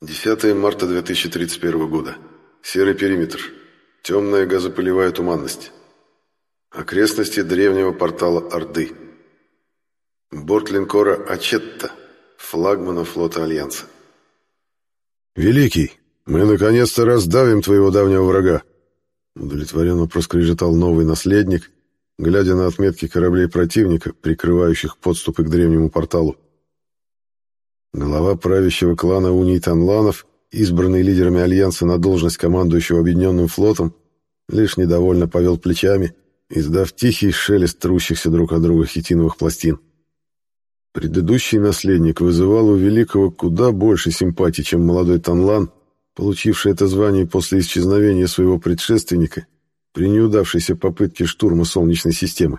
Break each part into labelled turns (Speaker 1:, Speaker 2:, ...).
Speaker 1: 10 марта 2031 года. Серый периметр. Темная газопылевая туманность. Окрестности древнего портала Орды. Борт линкора «Ачетта», флагмана флота Альянса.
Speaker 2: «Великий, мы наконец-то раздавим твоего давнего врага!» Удовлетворенно проскрежетал новый наследник, глядя на отметки кораблей противника, прикрывающих подступы к древнему порталу. Глава правящего клана Уний Танланов, избранный лидерами Альянса на должность командующего Объединенным флотом, лишь недовольно повел плечами, издав тихий шелест трущихся друг от друга хитиновых пластин. Предыдущий наследник вызывал у Великого куда больше симпатий, чем молодой Танлан, получивший это звание после исчезновения своего предшественника при неудавшейся попытке штурма Солнечной системы.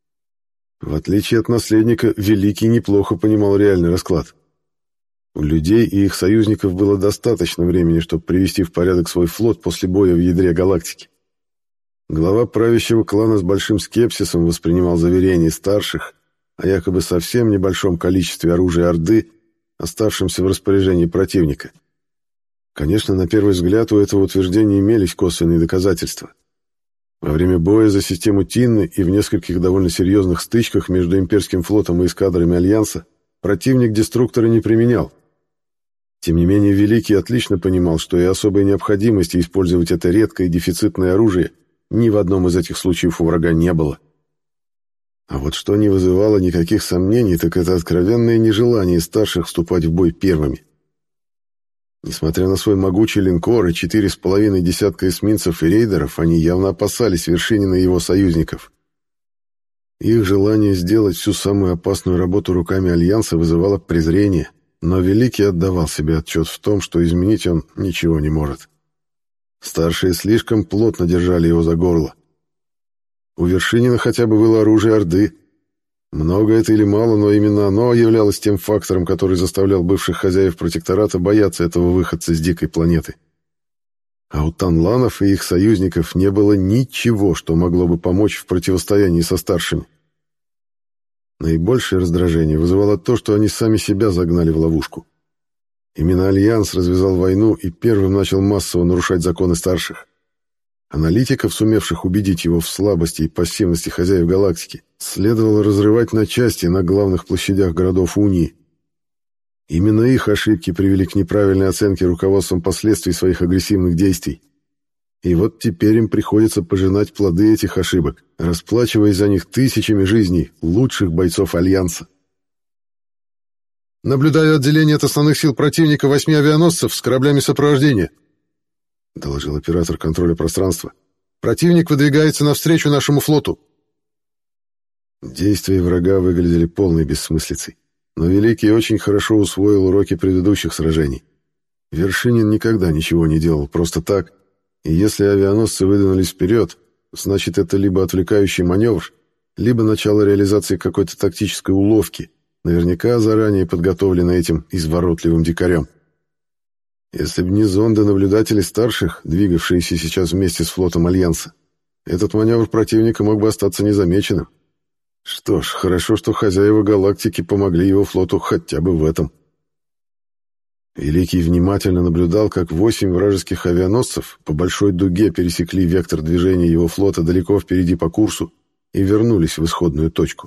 Speaker 2: В отличие от наследника, Великий неплохо понимал реальный расклад. У людей и их союзников было достаточно времени, чтобы привести в порядок свой флот после боя в ядре галактики. Глава правящего клана с большим скепсисом воспринимал заверения старших о якобы совсем небольшом количестве оружия Орды, оставшемся в распоряжении противника. Конечно, на первый взгляд у этого утверждения имелись косвенные доказательства. Во время боя за систему Тинны и в нескольких довольно серьезных стычках между имперским флотом и эскадрами Альянса противник деструкторы не применял. Тем не менее, Великий отлично понимал, что и особой необходимости использовать это редкое и дефицитное оружие ни в одном из этих случаев у врага не было. А вот что не вызывало никаких сомнений, так это откровенное нежелание старших вступать в бой первыми. Несмотря на свой могучий линкор и 4,5 десятка эсминцев и рейдеров, они явно опасались Вершинина и его союзников. Их желание сделать всю самую опасную работу руками Альянса вызывало презрение, но Великий отдавал себе отчет в том, что изменить он ничего не может. Старшие слишком плотно держали его за горло. У Вершинина хотя бы было оружие Орды. Много это или мало, но именно оно являлось тем фактором, который заставлял бывших хозяев протектората бояться этого выходца с дикой планеты. А у Танланов и их союзников не было ничего, что могло бы помочь в противостоянии со старшими. Наибольшее раздражение вызывало то, что они сами себя загнали в ловушку. Именно Альянс развязал войну и первым начал массово нарушать законы старших. Аналитиков, сумевших убедить его в слабости и пассивности хозяев галактики, следовало разрывать на части на главных площадях городов Унии. Именно их ошибки привели к неправильной оценке руководством последствий своих агрессивных действий. И вот теперь им приходится пожинать плоды этих ошибок, расплачиваясь за них тысячами жизней лучших бойцов Альянса.
Speaker 3: «Наблюдаю отделение от основных сил противника 8 авианосцев с кораблями сопровождения», — доложил оператор контроля пространства. «Противник выдвигается навстречу нашему флоту».
Speaker 2: Действия врага выглядели полной бессмыслицей, но Великий очень хорошо усвоил уроки предыдущих сражений. Вершинин никогда ничего не делал просто так, и если авианосцы выдвинулись вперед, значит, это либо отвлекающий маневр, либо начало реализации какой-то тактической уловки, наверняка заранее подготовленной этим изворотливым дикарем. Если бы не зонды-наблюдатели старших, двигавшиеся сейчас вместе с флотом Альянса, этот маневр противника мог бы остаться незамеченным. Что ж, хорошо, что хозяева галактики помогли его флоту хотя бы в этом. Великий внимательно наблюдал, как 8 вражеских авианосцев по большой дуге пересекли вектор движения его флота далеко впереди по курсу и вернулись в исходную точку.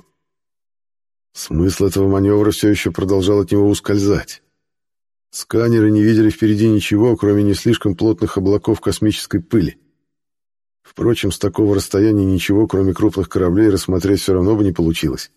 Speaker 2: Смысл этого маневра все еще продолжал от него ускользать. Сканеры не видели впереди ничего, кроме не слишком плотных облаков космической пыли. Впрочем, с такого расстояния ничего, кроме крупных кораблей, рассмотреть все равно бы не получилось.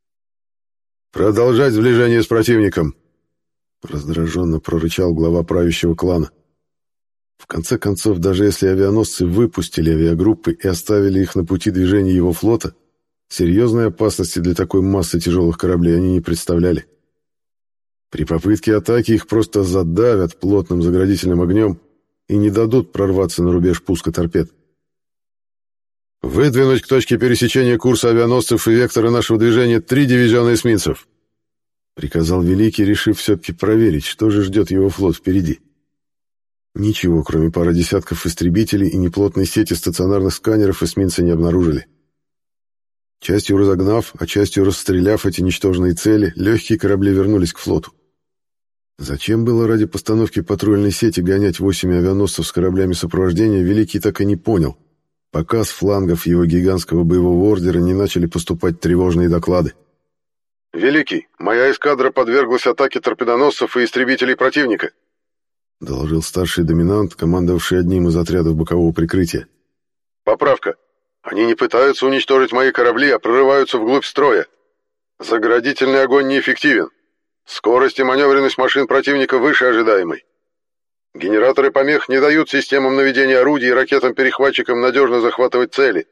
Speaker 3: «Продолжать сближение с противником!»
Speaker 2: — раздраженно прорычал глава правящего клана. В конце концов, даже если авианосцы выпустили авиагруппы и оставили их на пути движения его флота, серьезной опасности для такой массы тяжелых кораблей они не представляли. При попытке атаки их просто задавят плотным заградительным огнем и не дадут прорваться на рубеж пуска торпед.
Speaker 3: «Выдвинуть к точке пересечения курса авианосцев и вектора нашего движения 3 дивизиона эсминцев»,
Speaker 2: — приказал Великий, решив все-таки проверить, что же ждет его флот впереди. Ничего, кроме пары десятков истребителей и неплотной сети стационарных сканеров, эсминцы не обнаружили. Частью разогнав, а частью расстреляв эти ничтожные цели, легкие корабли вернулись к флоту. Зачем было ради постановки патрульной сети гонять 8 авианосцев с кораблями сопровождения, Великий так и не понял, пока с флангов его гигантского боевого ордера не начали поступать тревожные доклады.
Speaker 1: «Великий, моя эскадра подверглась атаке торпедоносцев и истребителей противника», —
Speaker 2: доложил старший доминант, командовавший одним из отрядов бокового прикрытия.
Speaker 1: «Поправка. Они не пытаются уничтожить мои корабли, а прорываются вглубь строя. Заградительный огонь неэффективен. Скорость и маневренность машин противника выше ожидаемой. Генераторы помех не дают системам наведения орудий и ракетам-перехватчикам надежно захватывать цели.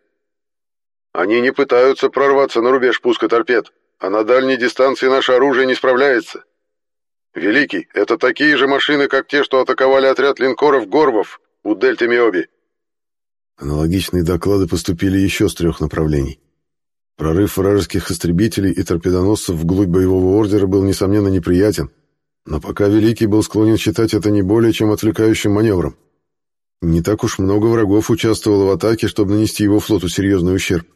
Speaker 1: Они не пытаются прорваться на рубеж пуска торпед, а на дальней дистанции наше оружие не справляется. Великий, это такие же машины, как те, что атаковали отряд линкоров «Горвов» у дельты Миоби».
Speaker 2: Аналогичные доклады поступили еще с 3 направлений. Прорыв вражеских истребителей и торпедоносцев вглубь боевого ордера был, несомненно, неприятен, но пока Великий был склонен считать это не более чем отвлекающим маневром. Не так уж много врагов участвовало в атаке, чтобы нанести его флоту серьезный ущерб.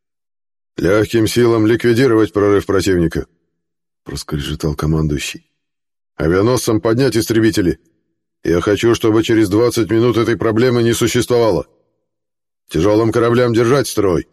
Speaker 1: «Легким силам ликвидировать прорыв противника»,
Speaker 2: — проскрежетал командующий.
Speaker 1: «Авианосцам поднять истребители. Я хочу, чтобы через 20 минут этой проблемы не существовало. Тяжелым кораблям держать строй».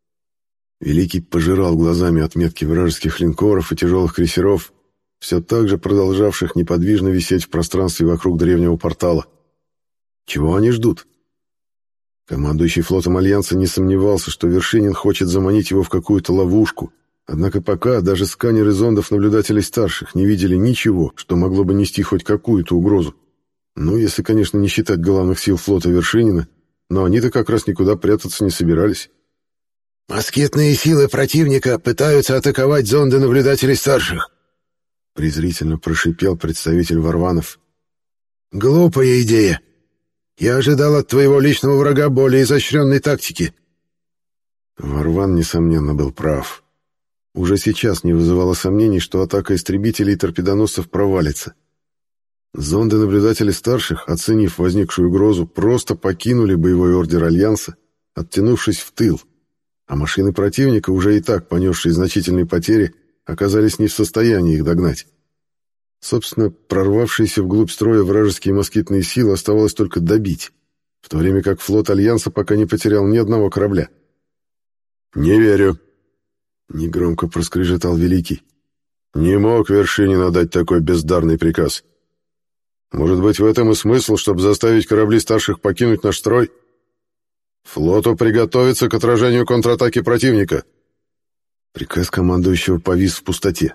Speaker 2: Великий пожирал глазами отметки вражеских линкоров и тяжелых крейсеров, все так же продолжавших неподвижно висеть в пространстве вокруг древнего портала. Чего они ждут? Командующий флотом Альянса не сомневался, что Вершинин хочет заманить его в какую-то ловушку, однако пока даже сканеры зондов наблюдателей старших не видели ничего, что могло бы нести хоть какую-то угрозу. Ну, если, конечно, не считать главных сил флота Вершинина, но они-то как раз никуда прятаться не собирались.
Speaker 3: «Москитные силы противника пытаются атаковать зонды наблюдателей старших», —
Speaker 2: презрительно прошипел представитель Варванов.
Speaker 3: «Глупая идея. Я ожидал от твоего личного врага более изощренной тактики».
Speaker 2: Варван, несомненно, был прав. Уже сейчас не вызывало сомнений, что атака истребителей и торпедоносцев провалится. Зонды наблюдателей старших, оценив возникшую угрозу, просто покинули боевой ордер Альянса, оттянувшись в тыл, а машины противника, уже и так понесшие значительные потери, оказались не в состоянии их догнать. Собственно, прорвавшиеся вглубь строя вражеские москитные силы оставалось только добить, в то время как флот Альянса пока не потерял ни одного корабля.
Speaker 1: «Не верю», —
Speaker 2: негромко проскрежетал Великий.
Speaker 1: «Не мог Вершинин отдать такой бездарный приказ. Может быть, в этом и смысл, чтобы заставить корабли старших покинуть наш строй? Флоту приготовиться к отражению контратаки противника».
Speaker 2: Приказ командующего повис в пустоте.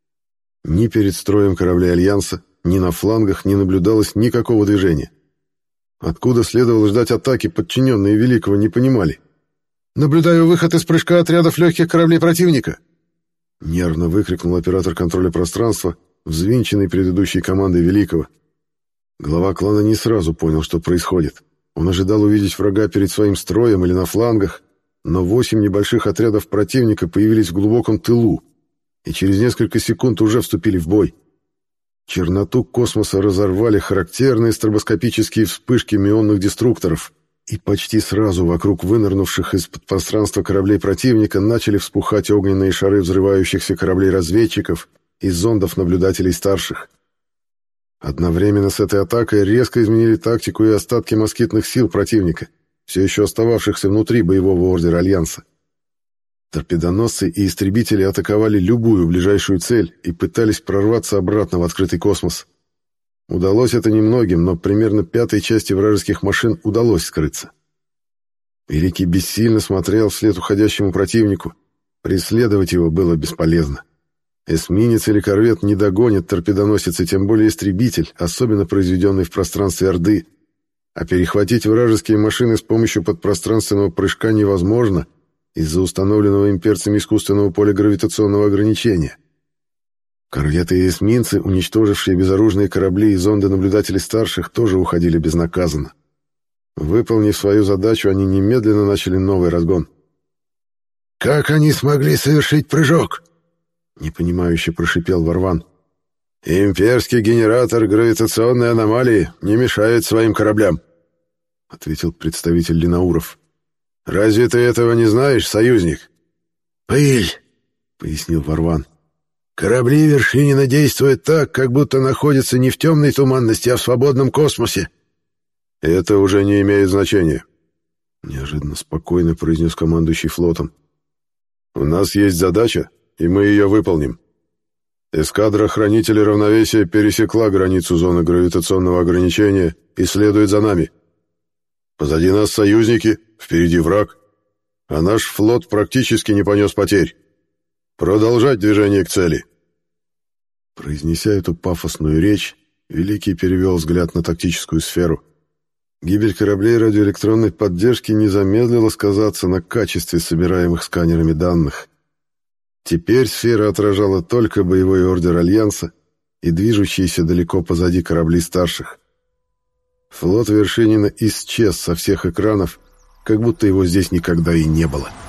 Speaker 2: Ни перед строем кораблей Альянса, ни на флангах не наблюдалось никакого движения. Откуда следовало ждать атаки, подчиненные Великого не понимали.
Speaker 3: «Наблюдаю выход из прыжка отрядов легких кораблей противника»,
Speaker 2: — нервно выкрикнул оператор контроля пространства, взвинченный предыдущей командой Великого. Глава клана не сразу понял, что происходит. Он ожидал увидеть врага перед своим строем или на флангах, но 8 небольших отрядов противника появились в глубоком тылу и через несколько секунд уже вступили в бой. Черноту космоса разорвали характерные стробоскопические вспышки мионных деструкторов, и почти сразу вокруг вынырнувших из-под пространства кораблей противника начали вспухать огненные шары взрывающихся кораблей-разведчиков и зондов-наблюдателей старших. Одновременно с этой атакой резко изменили тактику и остатки москитных сил противника, все еще остававшихся внутри боевого ордера Альянса. Торпедоносцы и истребители атаковали любую ближайшую цель и пытались прорваться обратно в открытый космос. Удалось это немногим, но примерно 1/5 части вражеских машин удалось скрыться. Великий бессильно смотрел вслед уходящему противнику. Преследовать его было бесполезно. Эсминец или корвет не догонит торпедоносец и тем более истребитель, особенно произведенный в пространстве Орды. А перехватить вражеские машины с помощью подпространственного прыжка невозможно из-за установленного имперцами искусственного поля гравитационного ограничения. Корветы и эсминцы, уничтожившие безоружные корабли и зонды наблюдателей старших, тоже уходили безнаказанно. Выполнив свою задачу, они немедленно начали новый разгон.
Speaker 3: «Как они смогли совершить прыжок?»
Speaker 2: — непонимающе прошипел Варван.
Speaker 1: «Имперский генератор гравитационной аномалии не мешает своим кораблям», — ответил представитель Линауров. «Разве ты этого не знаешь, союзник?»
Speaker 3: «Пыль»,
Speaker 2: — пояснил Варван.
Speaker 3: Корабли Вершинина действуют так, как будто находятся не в темной туманности, а в свободном космосе.
Speaker 2: Это уже не имеет значения, неожиданно спокойно произнес командующий флотом. У нас есть задача, и мы ее выполним. Эскадра хранителей равновесия пересекла границу зоны гравитационного ограничения и следует за нами. Позади нас союзники, впереди враг, а наш флот практически не понес потерь. Продолжать движение к цели. Произнеся эту пафосную речь, Великий перевел взгляд на тактическую сферу. Гибель кораблей радиоэлектронной поддержки не замедлила сказаться на качестве собираемых сканерами данных. Теперь сфера отражала только боевой ордер Альянса и движущиеся далеко позади корабли старших. Флот Вершинина исчез со всех экранов, как будто его здесь никогда и не было.